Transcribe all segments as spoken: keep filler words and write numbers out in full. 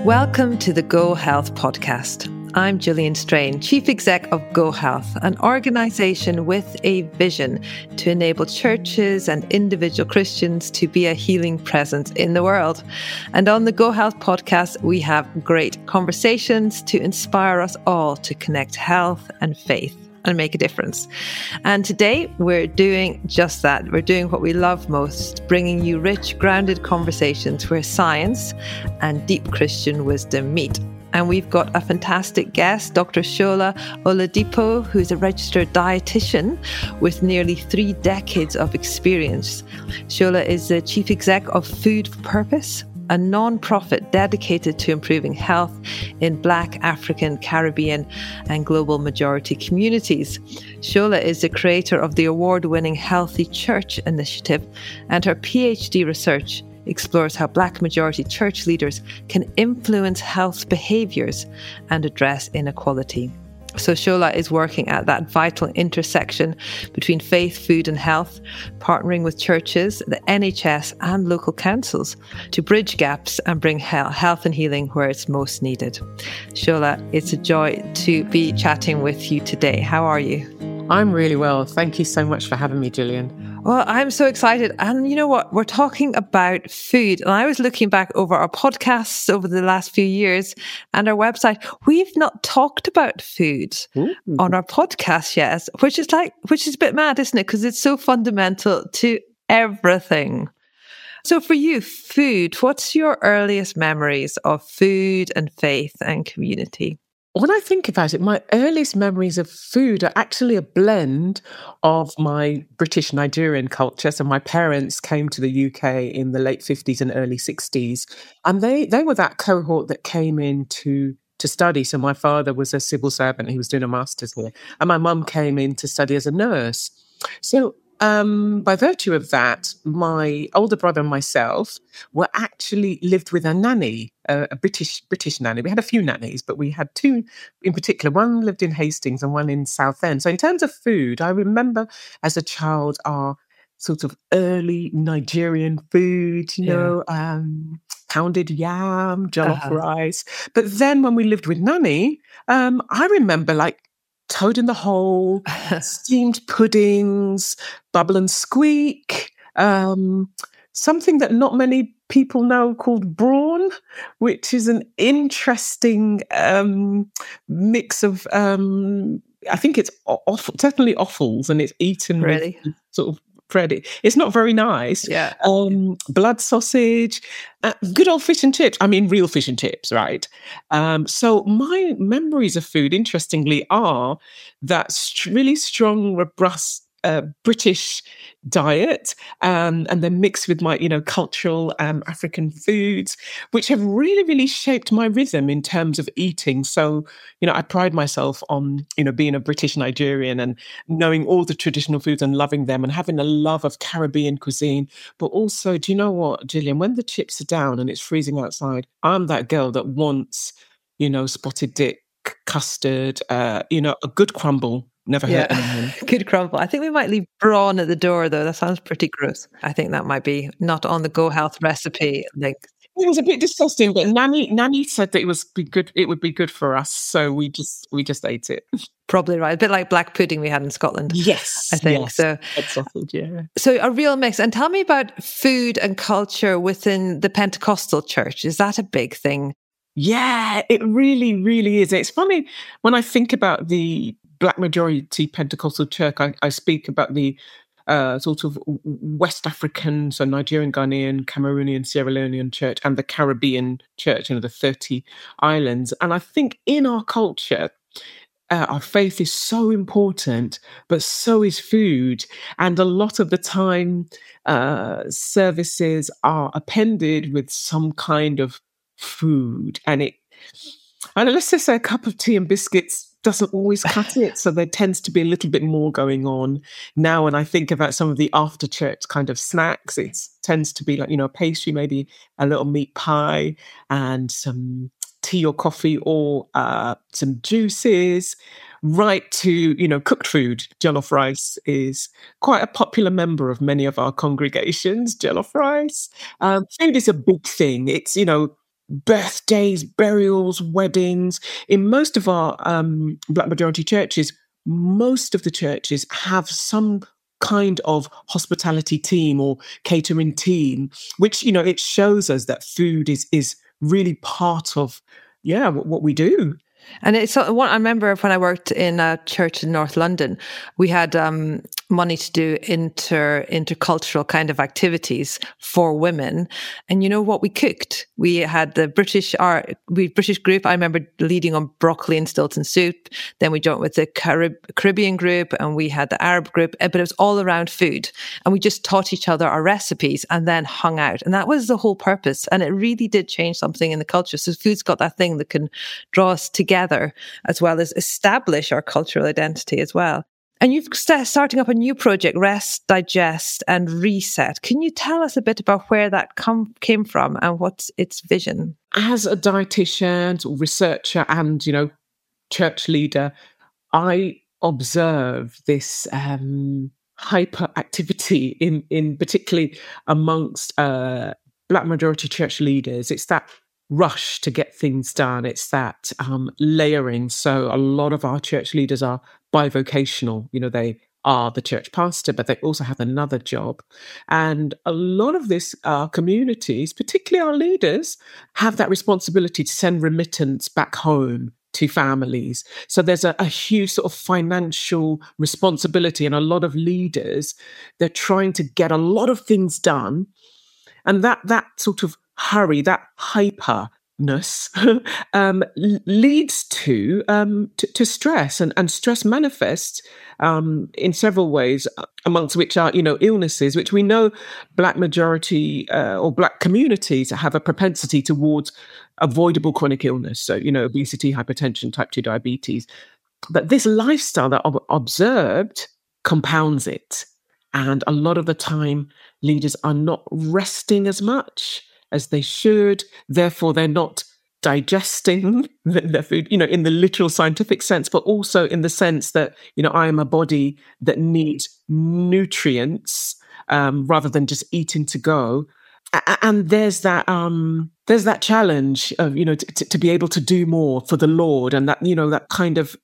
Welcome to the Go Health podcast. I'm Gillian Strain, Chief Exec of Go Health, an organisation with a vision to enable churches and individual Christians to be a healing presence in the world. And on the Go Health podcast, we have great conversations to inspire us all to connect health and faith and make a difference. And today we're doing just that. We're doing what we love most, bringing you rich, grounded conversations where science and deep Christian wisdom meet. And we've got a fantastic guest, Doctor Shola Oladipo, who's a registered dietitian with nearly three decades of experience. Shola is the chief exec of Food for Purpose, a non-profit dedicated to improving health in Black, African, Caribbean, and global majority communities. Shola is the creator of the award-winning Healthy Church initiative, and her PhD research explores how Black majority church leaders can influence health behaviours and address inequality. So Shola is working at that vital intersection between faith, food and health, partnering with churches, the N H S and local councils to bridge gaps and bring health and healing where it's most needed. Shola, it's a joy to be chatting with you today. How are you? I'm really well. Thank you so much for having me, Gillian. Well, I'm so excited. And you know what? We're talking about food. And I was looking back over our podcasts over the last few years and our website. We've not talked about food Ooh. on our podcast yet, which is like, which is a bit mad, isn't it? Because it's so fundamental to everything. So for you, food, what's your earliest memories of food and faith and community? When I think about it, my earliest memories of food are actually a blend of my British Nigerian culture. So my parents came to the U K in the late fifties and early sixties, and they they were that cohort that came in to, to study. So my father was a civil servant. He was doing a master's here. And my mum came in to study as a nurse. So Um, by virtue of that, my older brother and myself were actually lived with a nanny, a, a British British nanny. We had a few nannies, but we had two in particular. One lived in Hastings and one in Southend. So in terms of food, I remember as a child our sort of early Nigerian food, you yeah. know, um, pounded yam, jollof uh-huh. rice. But then when we lived with nanny, um, I remember like toad in the hole, steamed puddings, bubble and squeak, um, something that not many people know called brawn, which is an interesting um, mix of, um, I think it's off, certainly offals, and it's eaten really? with sort of bread. It's not very nice. Yeah. Um, blood sausage, uh, good old fish and chips. I mean, real fish and chips, right? Um, so my memories of food, interestingly, are that st- really strong, robust uh, British diet, um, and then mixed with my, you know, cultural um, African foods, which have really, really shaped my rhythm in terms of eating. So, you know, I pride myself on, you know, being a British Nigerian and knowing all the traditional foods and loving them and having a love of Caribbean cuisine. But also, do you know what, Gillian, when the chips are down and it's freezing outside, I'm that girl that wants, you know, spotted dick, custard, uh, you know, a good crumble. Never heard yeah. anyone. Good crumble. I think we might leave brawn at the door, though. That sounds pretty gross. I think that might be not on the Go Health recipe. Like it was a bit disgusting, but Nanny Nanny said that it was be good. It would be good for us, so we just we just ate it. Probably right. A bit like black pudding we had in Scotland. Yes, I think yes. so. Sausage, yeah. So a real mix. And tell me about food and culture within the Pentecostal church. Is that a big thing? Yeah, it really, really is. It's funny when I think about the Black majority Pentecostal church. I, I speak about the uh, sort of West African, so Nigerian, Ghanaian, Cameroonian, Sierra Leonean church, and the Caribbean church, you know, the thirty islands. And I think in our culture, uh, our faith is so important, but so is food. And a lot of the time, uh, services are appended with some kind of food, and it. And let's just say a cup of tea and biscuits doesn't always cut it. So there tends to be a little bit more going on. Now, when I think about some of the after church kind of snacks, it tends to be like, you know, a pastry, maybe a little meat pie and some tea or coffee or uh, some juices, right to, you know, cooked food. Jollof rice is quite a popular member of many of our congregations, jollof rice. Um, food is a big thing. It's, you know, birthdays, burials, weddings. In most of our um, Black majority churches, most of the churches have some kind of hospitality team or catering team, which, you know, it shows us that food is is really part of, yeah, what, what we do. And it's what I remember when I worked in a church in North London, we had um, money to do inter intercultural kind of activities for women. And you know what we cooked? We had the British our we British group. I remember leading on broccoli and Stilton soup. Then we joined with the Carib, Caribbean group, and we had the Arab group. But it was all around food, and we just taught each other our recipes and then hung out. And that was the whole purpose. And it really did change something in the culture. So food's got that thing that can draw us together, as well as establish our cultural identity as well. And you've st- starting up a new project, Rest, Digest and Reset. Can you tell us a bit about where that come, came from and what's its vision? As a dietitian, researcher and, you know, church leader, I observe this um, hyperactivity in, in particularly amongst uh, Black majority church leaders. It's that rush to get things done. It's that um, layering. So a lot of our church leaders are bivocational. You know, they are the church pastor, but they also have another job. And a lot of this, our communities, particularly our leaders, have that responsibility to send remittance back home to families. So there's a, a huge sort of financial responsibility. And a lot of leaders, they're trying to get a lot of things done. And that that sort of hurry, that hyperness, um, leads to, um, to to stress, and, and stress manifests um, in several ways, amongst which are, you know, illnesses, which we know Black majority uh, or Black communities have a propensity towards avoidable chronic illness. So, you know, obesity, hypertension, type two diabetes. But this lifestyle that I've observed compounds it. And a lot of the time, leaders are not resting as much as they should. Therefore, they're not digesting their food, you know, in the literal scientific sense, but also in the sense that, you know, I am a body that needs nutrients um, rather than just eating to go. And there's that um, there's that challenge of, you know, to, to be able to do more for the Lord, and that, you know, that kind of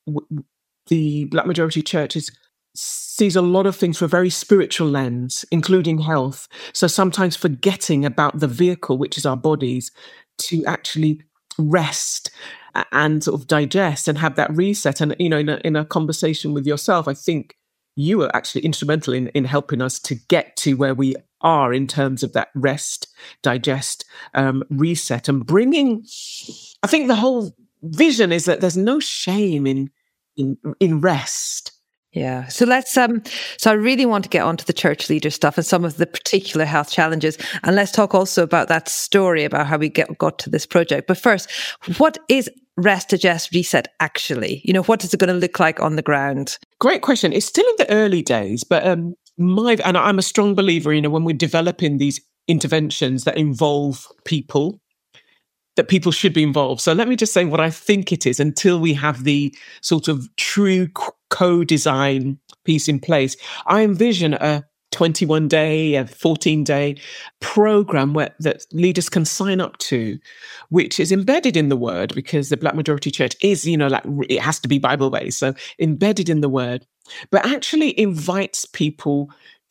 the Black majority churches sees a lot of things through a very spiritual lens, including health. So sometimes forgetting about the vehicle, which is our bodies, to actually rest and sort of digest and have that reset. And, you know, in a, in a conversation with yourself, I think you were actually instrumental in, in helping us to get to where we are in terms of that rest, digest, um, reset, and bringing, I think the whole vision is that there's no shame in in, in rest. Yeah. So let's, um, so I really want to get onto the church leader stuff and some of the particular health challenges. And let's talk also about that story about how we get, got to this project. But first, what is Rest, Digest, Reset actually? You know, what is it going to look like on the ground? Great question. It's still in the early days, but um, my, and I'm a strong believer, you know, when we're developing these interventions that involve people, that people should be involved. So let me just say what I think it is until we have the sort of true co-design piece in place. I envision a twenty-one day, a fourteen day program where that leaders can sign up to, which is embedded in the Word, because the Black majority church is, you know, like it has to be Bible based. So embedded in the Word, but actually invites people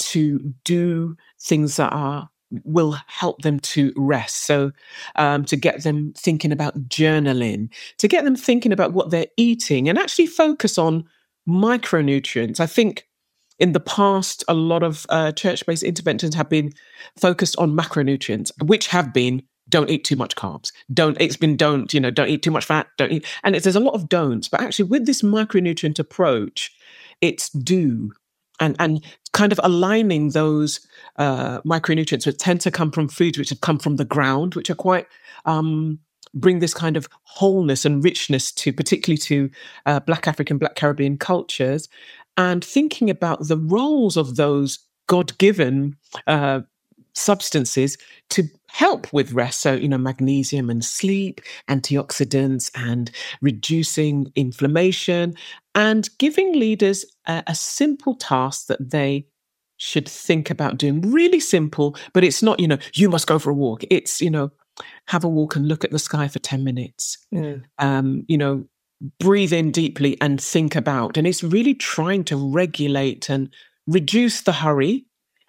to do things that are will help them to rest. So um, to get them thinking about journaling, to get them thinking about what they're eating, and actually focus on micronutrients. I think in the past, a lot of uh, church-based interventions have been focused on macronutrients, which have been don't eat too much carbs. Don't, it's been don't, you know, don't eat too much fat. Don't eat. And it's, there's a lot of don'ts, but actually with this micronutrient approach, it's do. And, and kind of aligning those uh, micronutrients, which tend to come from foods which have come from the ground, which are quite, um, bring this kind of wholeness and richness to, particularly to uh, Black African, Black Caribbean cultures, and thinking about the roles of those God-given uh, substances to help with rest. So, you know, magnesium and sleep, antioxidants, and reducing inflammation, and giving leaders a, a simple task that they should think about doing. Really simple, but it's not, you know, you must go for a walk. It's, you know, have a walk and look at the sky for ten minutes. Mm. Um, you know, breathe in deeply and think about. And it's really trying to regulate and reduce the hurry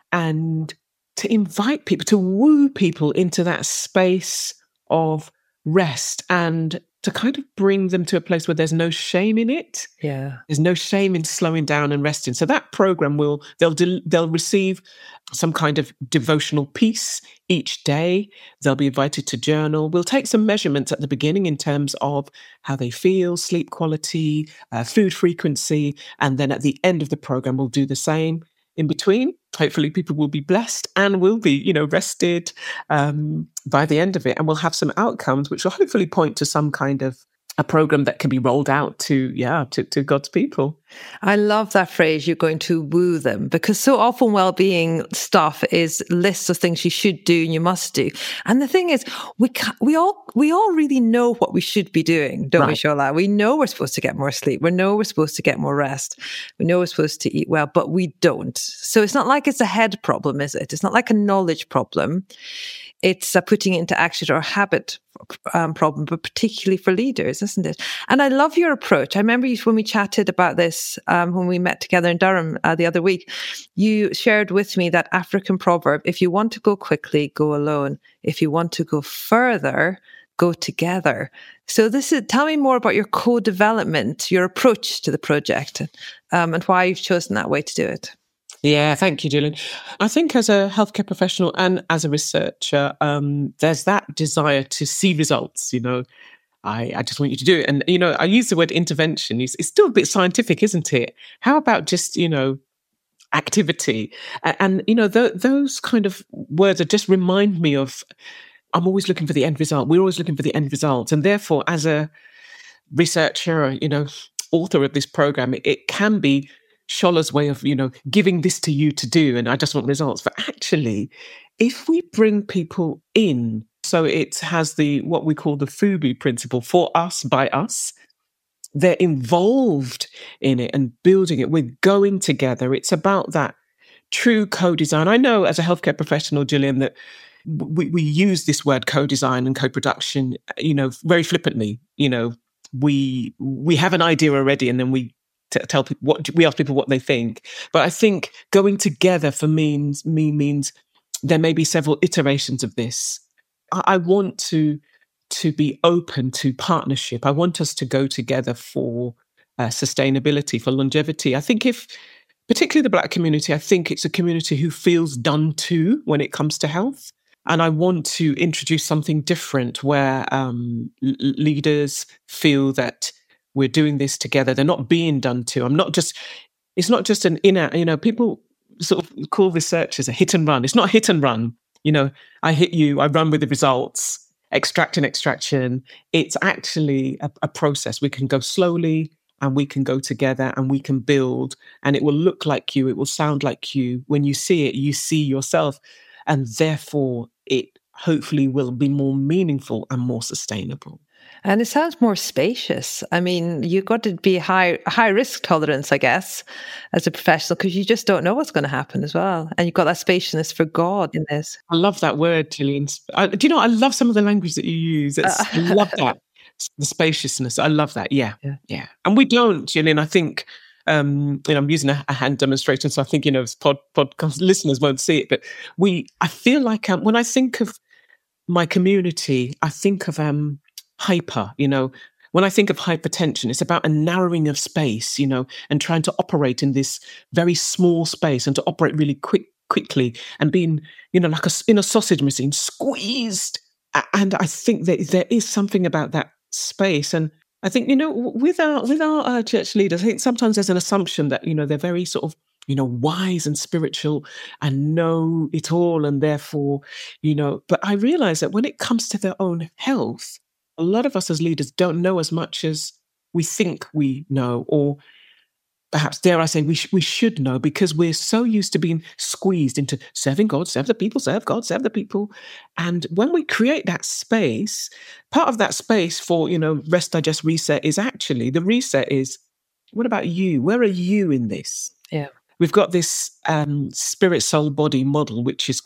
and to invite people, to woo people into that space of rest and to kind of bring them to a place where there's no shame in it. Yeah. There's no shame in slowing down and resting. So that program will, they'll, de- they'll receive some kind of devotional piece each day. They'll be invited to journal. We'll take some measurements at the beginning in terms of how they feel, sleep quality, uh, food frequency. And then at the end of the program, we'll do the same. In between, hopefully people will be blessed and will be, you know, rested um, by the end of it. And we'll have some outcomes which will hopefully point to some kind of a program that can be rolled out to, yeah, to, to God's people. I love that phrase, you're going to woo them, because so often well-being stuff is lists of things you should do and you must do. And the thing is, we ca- we all we all really know what we should be doing, don't Right. we, Shola? We know we're supposed to get more sleep. We know we're supposed to get more rest. We know we're supposed to eat well, but we don't. So it's not like it's a head problem, is it? It's not like a knowledge problem. It's a putting it into action or habit um, problem, but particularly for leaders, isn't it? And I love your approach. I remember you, when we chatted about this, um, when we met together in Durham uh, the other week, you shared with me that African proverb, if you want to go quickly, go alone. If you want to go further, go together. So this is, tell me more about your co-development, your approach to the project, um, and why you've chosen that way to do it. Yeah, thank you, Julian. I think as a healthcare professional and as a researcher, um, there's that desire to see results, you know. I, I just want you to do it. And, you know, I use the word intervention. It's, it's still a bit scientific, isn't it? How about just, you know, activity? And, and you know, th- those kind of words are just remind me of, I'm always looking for the end result. We're always looking for the end result. And therefore, as a researcher, you know, author of this program, it, it can be Shola's way of, you know, giving this to you to do, and I just want results. But actually, if we bring people in, so it has the, what we call the FUBU principle, for us, by us, they're involved in it and building it. We're going together. It's about that true co-design. I know as a healthcare professional, Gillian, that we, we use this word co-design and co-production, you know, very flippantly. You know, we we have an idea already, and then we to tell people what we ask people what they think. But I think going together for means me means there may be several iterations of this. I, I want to to be open to partnership. I want us to go together for uh, sustainability, for longevity. I think if, particularly the Black community, I think it's a community who feels done to when it comes to health. And I want to introduce something different where um, l- leaders feel that we're doing this together. They're not being done to. I'm not just, it's not just an inner, you know, people sort of call research as a hit and run. It's not hit and run. You know, I hit you, I run with the results, extract and extraction. It's actually a, a process. We can go slowly and we can go together and we can build, and it will look like you. It will sound like you. When you see it, you see yourself, and therefore it hopefully will be more meaningful and more sustainable. And it sounds more spacious. I mean, you've got to be high high risk tolerance, I guess, as a professional, because you just don't know what's going to happen as well. And you've got that spaciousness for God in this. I love that word, Gillian. I, do you know, I love some of the language that you use. It's, uh, I love that. The spaciousness. I love that. Yeah, yeah. yeah. And we don't, Gillian, I think, um, you know, I'm using a, a hand demonstration, so I think, you know, pod, podcast listeners won't see it, but we, I feel like um, when I think of my community, I think of um, hyper, you know, when I think of hypertension, it's about a narrowing of space, you know, and trying to operate in this very small space and to operate really quick, quickly and being, you know, like a, in a sausage machine, squeezed. And I think that there is something about that space. And I think, you know, with our, with our uh, church leaders, I think sometimes there's an assumption that, you know, they're very sort of, you know, wise and spiritual and know it all. And therefore, you know, but I realize that when it comes to their own health, a lot of us as leaders don't know as much as we think we know, or perhaps, dare I say, we, sh- we should know, because we're so used to being squeezed into serving God, serve the people, serve God, serve the people. And when we create that space, part of that space for, you know, rest, digest, reset is actually, the reset is, what about you? Where are you in this? Yeah. We've got this um, spirit, soul, body model, which is quite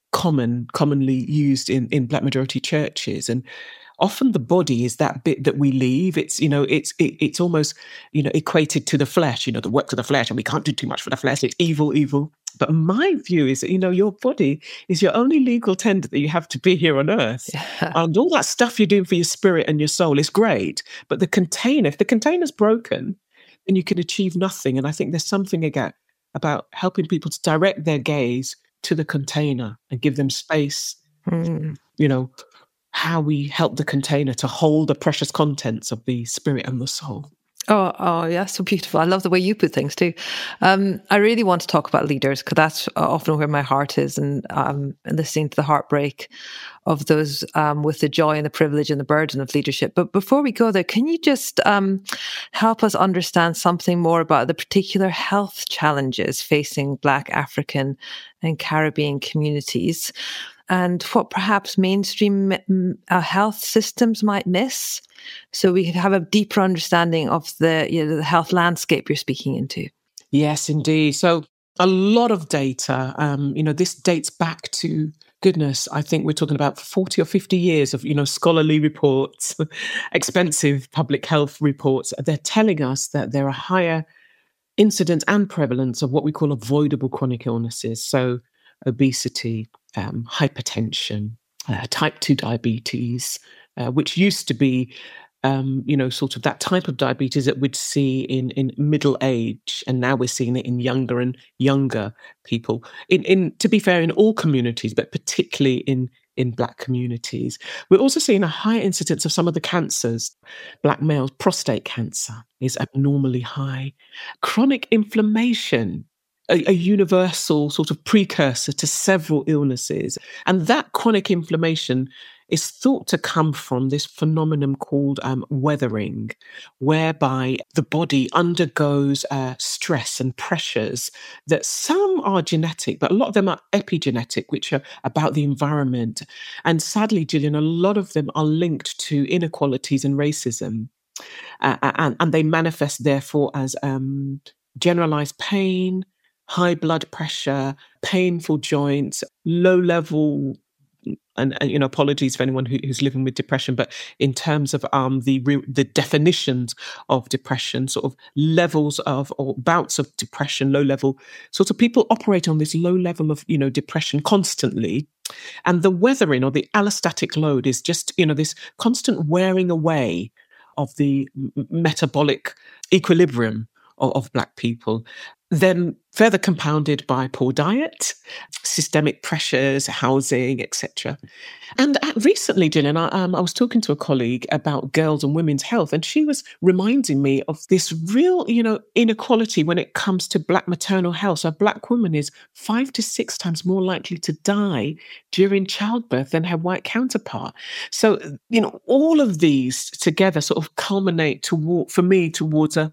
common, commonly used in, in Black majority churches. And often the body is that bit that we leave. It's, you know, it's it, it's almost, you know, equated to the flesh, you know, the works of the flesh, and we can't do too much for the flesh. It's evil, evil. But my view is that, you know, your body is your only legal tender that you have to be here on earth. Yeah. And all that stuff you're doing for your spirit and your soul is great. But the container, if the container's broken, then you can achieve nothing. And I think there's something again about helping people to direct their gaze to the container and give them space, Mm. you know, how we help the container to hold the precious contents of the spirit and the soul. Oh, oh, yeah, so beautiful. I love the way you put things too. Um, I really want to talk about leaders because that's often where my heart is, and um, and listening to the heartbreak of those um, with the joy and the privilege and the burden of leadership. But before we go there, can you just um, help us understand something more about the particular health challenges facing Black, African, and Caribbean communities, and what perhaps mainstream uh, health systems might miss, so we have a deeper understanding of the, you know, the health landscape you're speaking into? Yes, indeed. So a lot of data, um, you know, this dates back to, goodness, I think we're talking about forty or fifty years of, you know, scholarly reports, expensive public health reports. They're telling us that there are higher incidence and prevalence of what we call avoidable chronic illnesses. So obesity, um, hypertension, uh, type two diabetes, uh, which used to be, um, you know, sort of that type of diabetes that we'd see in, in middle age. And now we're seeing it in younger and younger people. In, in to be fair, in all communities, but particularly in, in Black communities. We're also seeing a high incidence of some of the cancers. Black males, prostate cancer is abnormally high. Chronic inflammation, A, a universal sort of precursor to several illnesses. And that chronic inflammation is thought to come from this phenomenon called um, weathering, whereby the body undergoes uh, stress and pressures that some are genetic, but a lot of them are epigenetic, which are about the environment. And sadly, Gillian, a lot of them are linked to inequalities and racism. Uh, and, and they manifest, therefore, as um, generalized pain, high blood pressure, painful joints, low level, and, and you know, apologies for anyone who, who's living with depression, but in terms of um, the re- the definitions of depression, sort of levels of or bouts of depression, low level, sort of people operate on this low level of, you know, depression constantly. And the weathering or the allostatic load is just, you know, this constant wearing away of the m- metabolic equilibrium of, of Black people. Then further compounded by poor diet, systemic pressures, housing, et cetera. And uh, recently, Gillian, I, um, I was talking to a colleague about girls and women's health, and she was reminding me of this real, you know, inequality when it comes to Black maternal health. So a Black woman is five to six times more likely to die during childbirth than her white counterpart. So, you know, all of these together sort of culminate toward, for me, towards a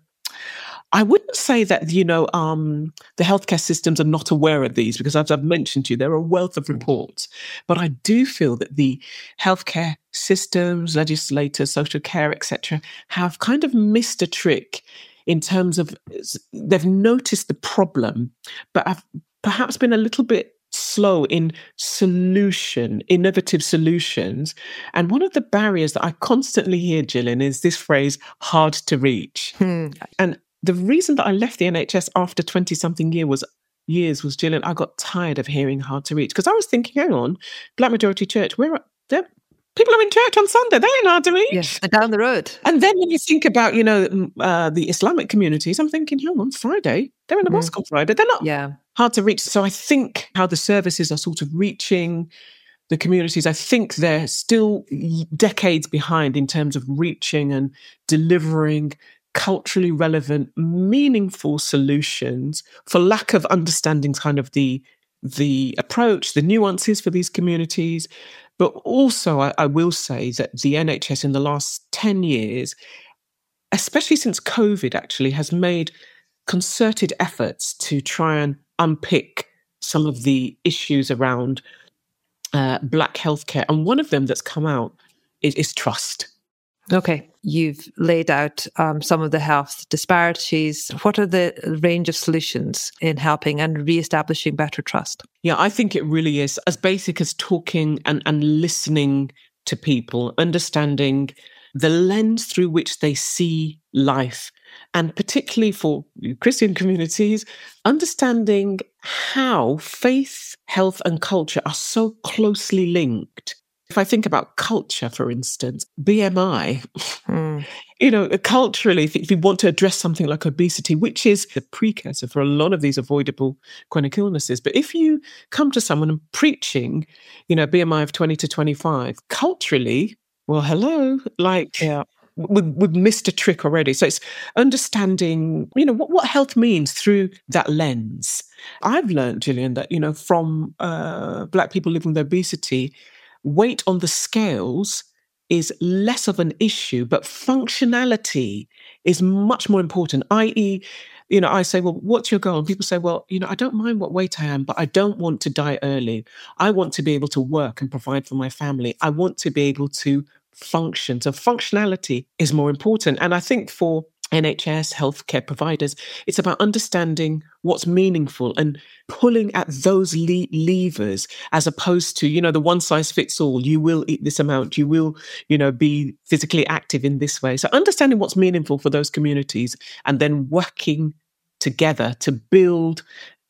I wouldn't say that, you know, um, the healthcare systems are not aware of these, because as I've mentioned to you, there are a wealth of reports. But I do feel that the healthcare systems, legislators, social care, et cetera, have kind of missed a trick in terms of they've noticed the problem, but have perhaps been a little bit slow in solution, innovative solutions. And one of the barriers that I constantly hear, Gillian, is this phrase, hard to reach. Hmm. And the reason that I left the N H S after twenty-something year was, years was, Gillian, I got tired of hearing hard to reach. Because I was thinking, hang on, Black majority church, where are there? People are in church on Sunday, they ain't hard to reach. Yes, they're down the road. And then when you think about, you know, uh, the Islamic communities, I'm thinking, hang on, Friday, they're in the Mm. mosque on Friday. They're not Yeah. hard to reach. So I think how the services are sort of reaching the communities, I think they're still decades behind in terms of reaching and delivering culturally relevant, meaningful solutions, for lack of understanding kind of the the approach, the nuances for these communities. But also, I, I will say that the N H S in the last ten years, especially since COVID, actually has made concerted efforts to try and unpick some of the issues around uh, Black healthcare. And one of them that's come out is, is trust. Okay. you've laid out um, some of the health disparities. What are the range of solutions in helping and reestablishing better trust? Yeah, I think it really is as basic as talking and, and listening to people, understanding the lens through which they see life, and particularly for Christian communities, understanding how faith, health, and culture are so closely linked. If I think about culture, for instance, B M I, mm. you know, culturally, if you want to address something like obesity, which is the precursor for a lot of these avoidable chronic illnesses, but if you come to someone and preaching, you know, B M I of twenty to twenty-five, culturally, well, hello, like, yeah. We've, we've missed a trick already. So it's understanding, you know, what, what health means through that lens. I've learned, Gillian, that, you know, from uh, Black people living with obesity, weight on the scales is less of an issue, but functionality is much more important, that is, you know, I say, well, what's your goal? And people say, well, you know, I don't mind what weight I am, but I don't want to die early. I want to be able to work and provide for my family. I want to be able to function. So functionality is more important. And I think for N H S, healthcare providers, it's about understanding what's meaningful and pulling at those le- levers as opposed to, you know, the one size fits all. You will eat this amount. You will, you know, be physically active in this way. So understanding what's meaningful for those communities and then working together to build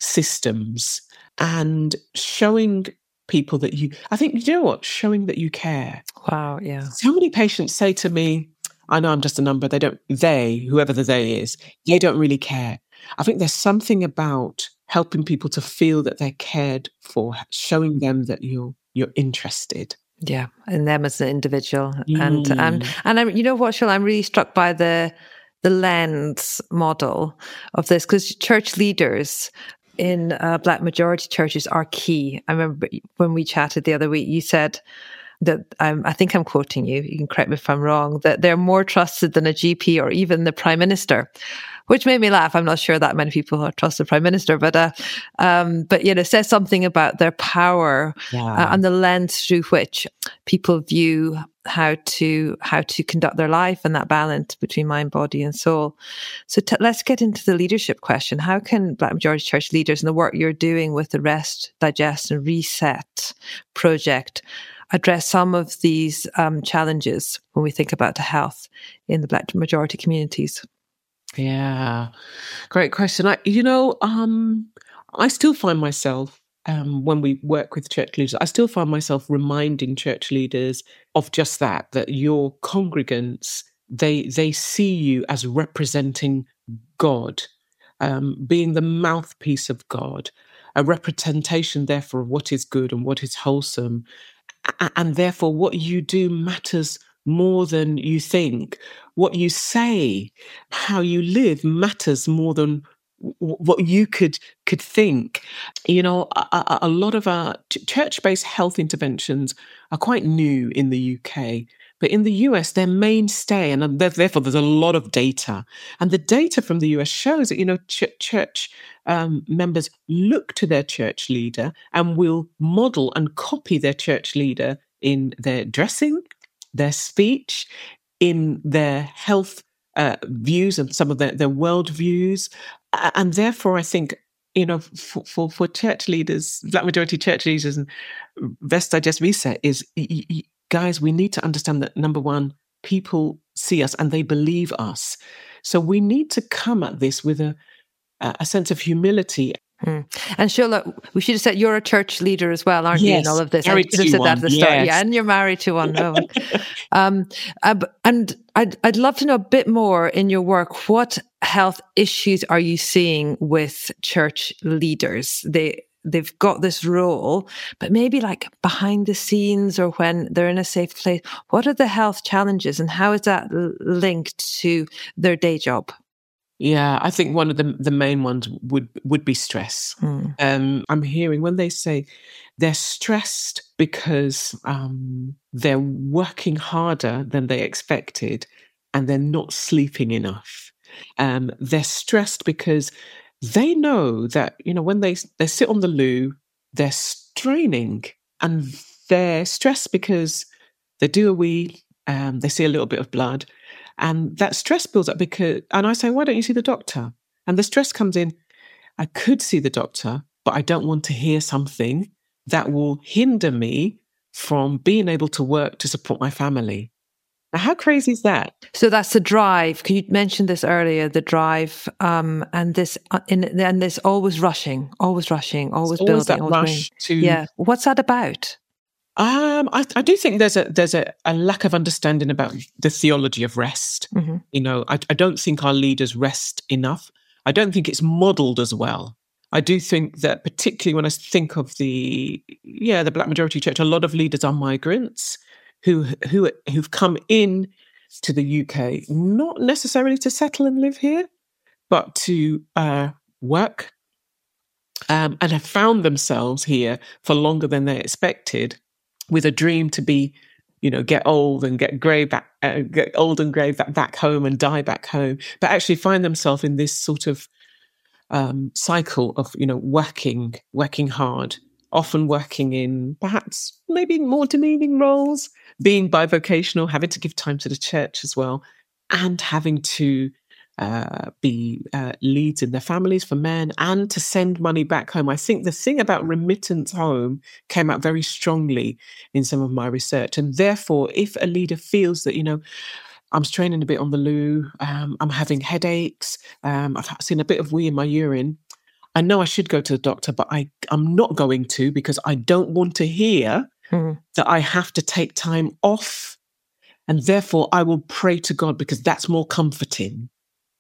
systems and showing people that you, I think, you know what, showing that you care. Wow, yeah. So many patients say to me, I know I'm just a number. They don't, they, whoever the they is, they don't really care. I think there's something about helping people to feel that they're cared for, showing them that you're, you're interested. Yeah, in them as an individual. Mm. And, and, and I'm, you know what, Cheryl, I'm really struck by the, the lens model of this, because church leaders in uh, Black majority churches are key. I remember when we chatted the other week, you said that, um, I think I'm quoting you, you can correct me if I'm wrong, that they're more trusted than a G P or even the Prime Minister, which made me laugh. I'm not sure that many people trust the Prime Minister, but, uh, um, but you know, says something about their power yeah. uh, and the lens through which people view how to how to conduct their life and that balance between mind, body, and soul. So t- let's get into the leadership question. How can Black majority church leaders and the work you're doing with the Rest, Digest, and Reset project address some of these um, challenges when we think about the health in the Black majority communities? Yeah, great question. I, you know, um, I still find myself, um, when we work with church leaders, I still find myself reminding church leaders of just that, that your congregants, they they see you as representing God, um, being the mouthpiece of God, a representation, therefore, of what is good and what is wholesome. And therefore, what you do matters more than you think. What you say, how you live matters more than w- what you could could think. You know, a, a lot of our church-based health interventions are quite new in the U K. But in the U S, they're mainstay, and therefore there's a lot of data. And the data from the U S shows that, you know, ch- church um, members look to their church leader and will model and copy their church leader in their dressing, their speech, in their health uh, views and some of their, their world views. And therefore, I think, you know, for, for, for church leaders, Black majority church leaders, and Rest, Digest, Reset is... Y- y- guys, we need to understand that, number one, people see us and they believe us. So we need to come at this with a, a sense of humility. Hmm. And Sheila, we should have said you're a church leader as well, aren't yes, you, in all of this? Married I should have said one, that at the start. yes. Yeah, and you're married to one. No. um, uh, and I'd, I'd love to know a bit more in your work. What health issues are you seeing with church leaders? They They've got this role, but maybe like behind the scenes or when they're in a safe place, what are the health challenges and how is that l- linked to their day job? Yeah, I think one of the the main ones would would be stress. Mm. Um, I'm hearing when they say they're stressed because um, they're working harder than they expected and they're not sleeping enough. Um, they're stressed because they know that, you know, when they they sit on the loo, they're straining, and they're stressed because they do a wee, um, they see a little bit of blood, And that stress builds up because, and I say, why don't you see the doctor? And the stress comes in, I could see the doctor, but I don't want to hear something that will hinder me from being able to work to support my family. Now, how crazy is that? So that's the drive. You mentioned this earlier, the drive, um, and this, uh, in, and this always rushing, always rushing, always, always building, that always rush to. Yeah. What's that about? Um, I, I do think there's a there's a, a lack of understanding about the theology of rest. Mm-hmm. You know, I, I don't think our leaders rest enough. I don't think it's modelled as well. I do think that, particularly when I think of the yeah the Black majority church, a lot of leaders are migrants who who who've come in to the U K not necessarily to settle and live here, but to uh, work, um, and have found themselves here for longer than they expected, with a dream to be, you know, get old and get grey back, uh, get old and grey back, back home and die back home, but actually find themselves in this sort of um, cycle of, you know, working, working hard, often working in perhaps maybe more demeaning roles, being bivocational, having to give time to the church as well, and having to Uh, be uh, leads in their families for men and to send money back home. I think the thing about remittance home came out very strongly in some of my research. And therefore, if a leader feels that, you know, I'm straining a bit on the loo, um, I'm having headaches, um, I've seen a bit of wee in my urine, I know I should go to the doctor, but I, I'm not going to because I don't want to hear mm. that I have to take time off. And therefore, I will pray to God because that's more comforting.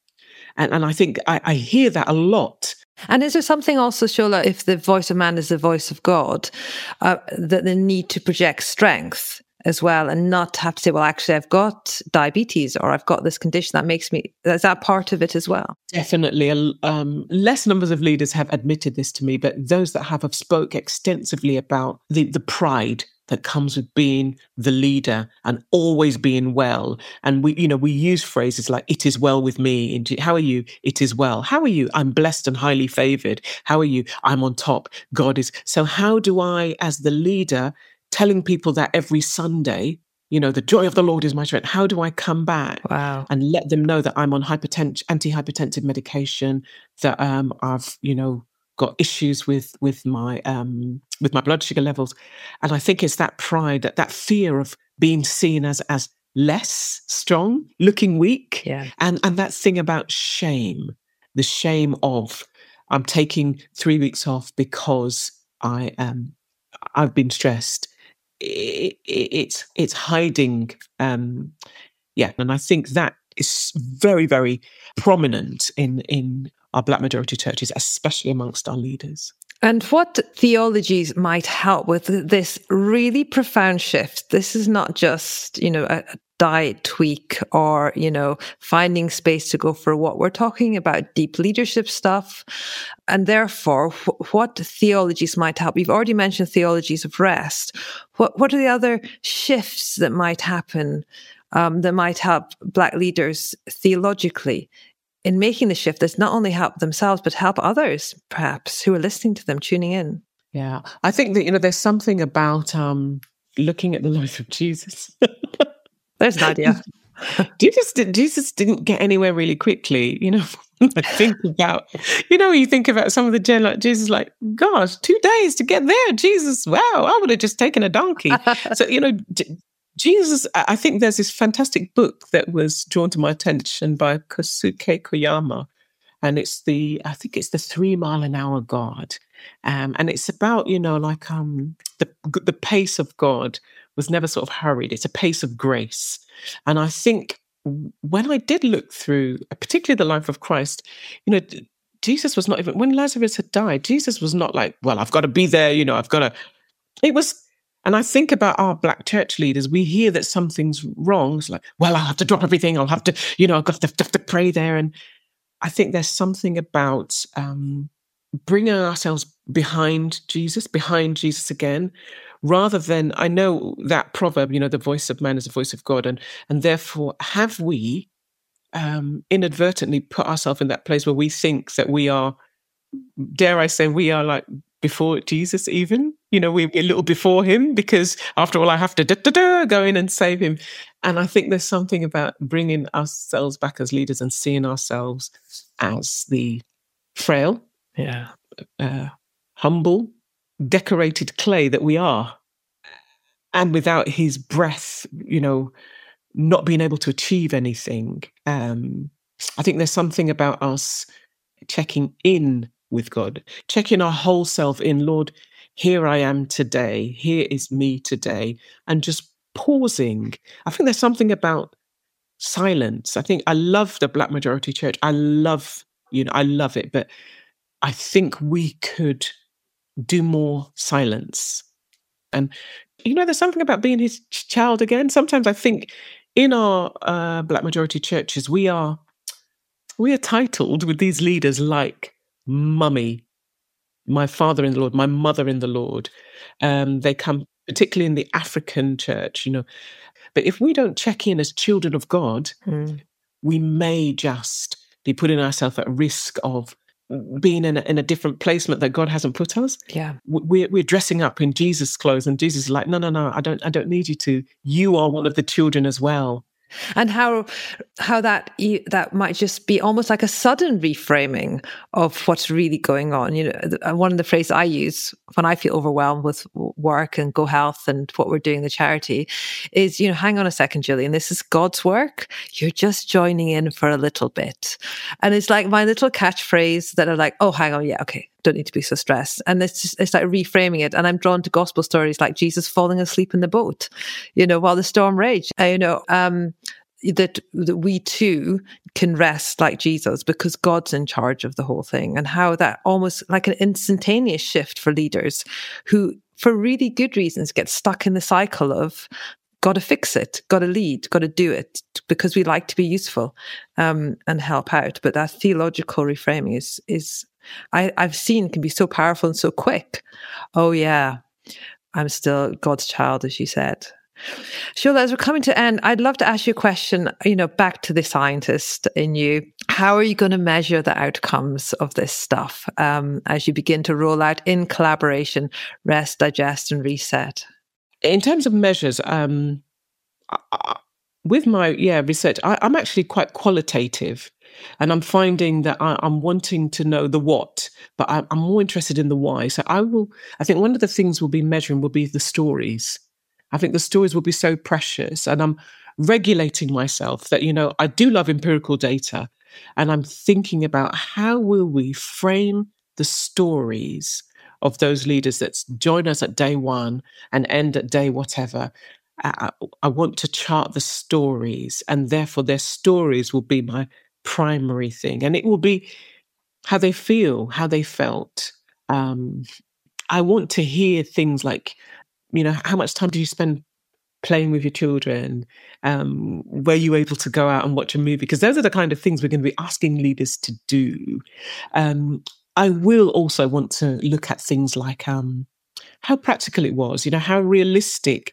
And, and I think I, I hear that a lot. And is there something also, Shola, if the voice of man is the voice of God, uh, that the need to project strength as well and not have to say, well, actually, I've got diabetes or I've got this condition that makes me, is that part of it as well? Definitely. Um, less numbers of leaders have admitted this to me, but those that have have spoke extensively about the, the pride that comes with being the leader and always being well. And we, you know, we use phrases like, it is well with me. How are you? It is well. How are you? I'm blessed and highly favored. How are you? I'm on top. God is. So how do I, as the leader, telling people that every Sunday, you know, the joy of the Lord is my strength, how do I come back wow. and let them know that I'm on hypertension, antihypertensive medication, that um, I've, you know, got issues with with my um, with my blood sugar levels, and I think it's that pride, that that fear of being seen as as less strong, looking weak, yeah. and and that thing about shame, the shame of I'm taking three weeks off because I am I've been stressed. It, it, it's it's hiding, um, yeah, and I think that is very very prominent in in. our Black majority churches, especially amongst our leaders. And what theologies might help with this really profound shift? This is not just, you know, a diet tweak or, you know, finding space to go for a walk. We're talking about deep leadership stuff. And therefore, wh- what theologies might help? You've already mentioned theologies of rest. What, what are the other shifts that might happen um, that might help Black leaders theologically in making the shift that's not only help themselves, but help others, perhaps, who are listening to them, tuning in? Yeah, I think that, you know, there's something about um, looking at the life of Jesus. There's an idea. Jesus, did, Jesus didn't get anywhere really quickly, you know. I think about, you know, you think about some of the gen, like Jesus, like, gosh, two days to get there. Jesus, wow, I would have just taken a donkey. So, you know, d- Jesus, I think there's this fantastic book that was drawn to my attention by Kosuke Koyama. And it's the, I think it's the Three Mile an Hour God. Um, and it's about, you know, like um, the the pace of God was never sort of hurried. It's a pace of grace. And I think when I did look through, particularly the life of Christ, you know, Jesus was not even, when Lazarus had died, Jesus was not like, well, I've got to be there, you know, I've got to, it was, and I think about our Black church leaders, we hear that something's wrong. It's like, well, I'll have to drop everything. I'll have to, you know, I've got to, have to pray there. And I think there's something about um, bringing ourselves behind Jesus, behind Jesus again, rather than, I know that proverb, you know, the voice of man is the voice of God. And, and therefore, have we um, inadvertently put ourselves in that place where we think that we are, dare I say, we are like before Jesus even, you know, we're a little before him because after all, I have to da, da, da, go in and save him. And I think there's something about bringing ourselves back as leaders and seeing ourselves as the frail, Yeah. uh, humble, decorated clay that we are. And without his breath, you know, not being able to achieve anything. Um, I think there's something about us checking in with God, checking our whole self in. Lord, here I am today. Here is me today. And just pausing. I think there's something about silence. I think I love the Black Majority Church. I love, you know, I love it. But I think we could do more silence. And, you know, there's something about being his ch- child again. Sometimes I think in our uh, Black Majority churches, we are we are titled with these leaders like mummy, my father in the Lord, my mother in the Lord. Um, they come particularly in the African church, you know. But if we don't check in as children of God, Mm. we may just be putting ourselves at risk of being in a, in a different placement that God hasn't put us. Yeah. We're, we're dressing up in Jesus' clothes, and Jesus is like, no, no, no, I don't, I don't need you to. You are one of the children as well. And how how that e- that might just be almost like a sudden reframing of what's really going on. You know, the- one of the phrases I use when I feel overwhelmed with work and Go Health and what we're doing in the charity is, you know, hang on a second, Gillian, this is God's work. You're just joining in for a little bit. And it's like my little catchphrase that are like, oh, hang on, yeah, okay, don't need to be so stressed. And it's just, it's like reframing it. And I'm drawn to gospel stories like Jesus falling asleep in the boat, you know, while the storm raged. Uh, you know, um, that that we too can rest like Jesus because God's in charge of the whole thing, and how that almost like an instantaneous shift for leaders who, for really good reasons, get stuck in the cycle of got to fix it, got to lead, got to do it because we like to be useful um, and help out. But that theological reframing is is I, I've seen can be so powerful and so quick. Oh yeah, I'm still God's child, as you said. Shola, as we're coming to end, I'd love to ask you a question, you know, back to the scientist in you. How are you going to measure the outcomes of this stuff um, as you begin to roll out in collaboration, rest, digest, and reset? In terms of measures, um, I, with my yeah research, I, I'm actually quite qualitative, and I'm finding that I, I'm wanting to know the what, but I, I'm more interested in the why. So I will. I think one of the things we'll be measuring will be the stories. I think the stories will be so precious, and I'm regulating myself that, you know, I do love empirical data, and I'm thinking about how will we frame the stories of those leaders that join us at day one and end at day whatever. I, I want to chart the stories, and therefore their stories will be my primary thing, and it will be how they feel, how they felt. Um, I want to hear things like, you know, how much time do you spend playing with your children? Um, were you able to go out and watch a movie? Because those are the kind of things we're going to be asking leaders to do. Um, I will also want to look at things like um, how practical it was, you know, how realistic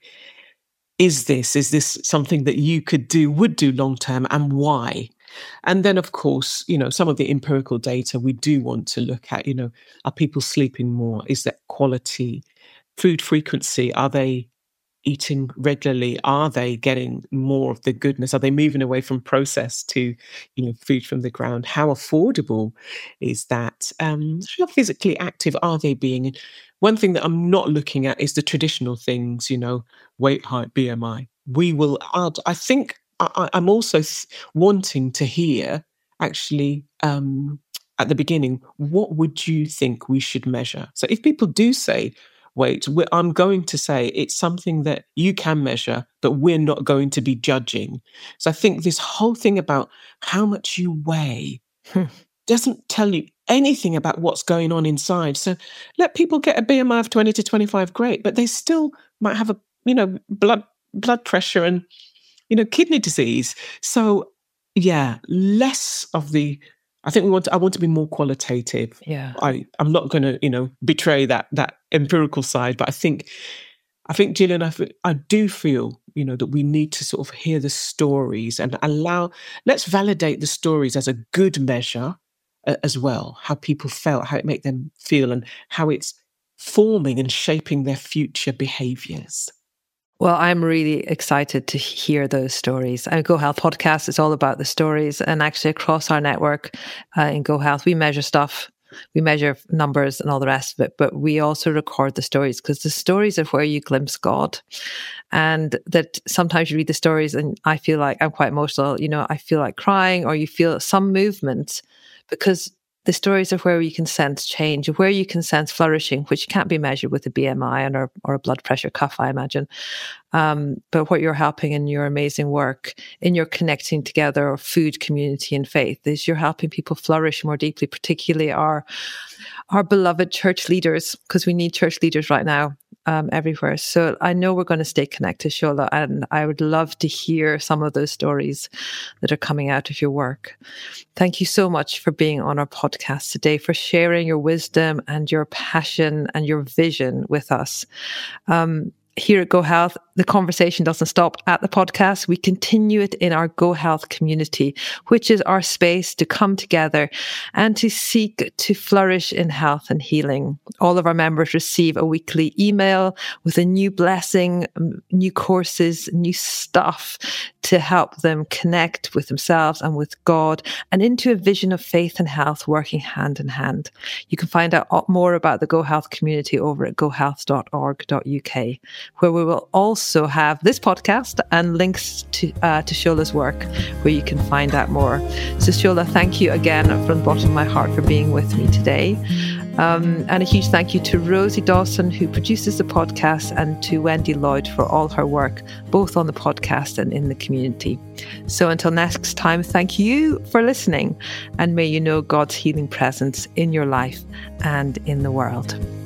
is this? Is this something that you could do, would do long term, and why? And then, of course, you know, some of the empirical data we do want to look at, you know, are people sleeping more? Is that quality? Food frequency, are they eating regularly? Are they getting more of the goodness? Are they moving away from processed to, you know, food from the ground? How affordable is that? Um, how physically active are they being? And one thing that I'm not looking at is the traditional things, you know, weight, height, B M I. We will add, I think I, I'm also wanting to hear actually um, at the beginning, what would you think we should measure? So if people do say, wait, I'm going to say it's something that you can measure, but we're not going to be judging. So I think this whole thing about how much you weigh Hmm. doesn't tell you anything about what's going on inside. So let people get a B M I of twenty to twenty-five, great, but they still might have a, you know, blood blood pressure and, you know, kidney disease. So yeah, less of the, I think we want to, I want to be more qualitative. Yeah. I, I'm not going to, you know, betray that that empirical side, but I think, I think, Gillian, I, I do feel, you know, that we need to sort of hear the stories and allow, let's validate the stories as a good measure uh, as well, how people felt, how it made them feel, and how it's forming and shaping their future behaviours. Well, I'm really excited to hear those stories. And Go Health podcast is all about the stories. And actually across our network uh, in Go Health, we measure stuff. We measure numbers and all the rest of it, but we also record the stories, because the stories are where you glimpse God. And that sometimes you read the stories and I feel like I'm quite emotional, you know, I feel like crying, or you feel some movement, because the stories are where you can sense change, where you can sense flourishing, which can't be measured with a B M I and or, or a blood pressure cuff, I imagine. Um, but what you're helping in your amazing work, in your connecting together of food, community, and faith, is you're helping people flourish more deeply, particularly our our beloved church leaders, because we need church leaders right now. Um, everywhere. So I know we're going to stay connected, Seola, and I would love to hear some of those stories that are coming out of your work. Thank you so much for being on our podcast today, for sharing your wisdom and your passion and your vision with us. Um, Here at Go Health, the conversation doesn't stop at the podcast. We continue it in our Go Health community, which is our space to come together and to seek to flourish in health and healing. All of our members receive a weekly email with a new blessing, new courses, new stuff to help them connect with themselves and with God and into a vision of faith and health working hand in hand. You can find out more about the Go Health community over at go health dot org dot U K, where we will also have this podcast and links to uh, to Seola's work, where you can find out more. So Seola, thank you again from the bottom of my heart for being with me today. Um, and a huge thank you to Rosie Dawson, who produces the podcast, and to Wendy Lloyd for all her work, both on the podcast and in the community. So until next time, thank you for listening, and may you know God's healing presence in your life and in the world.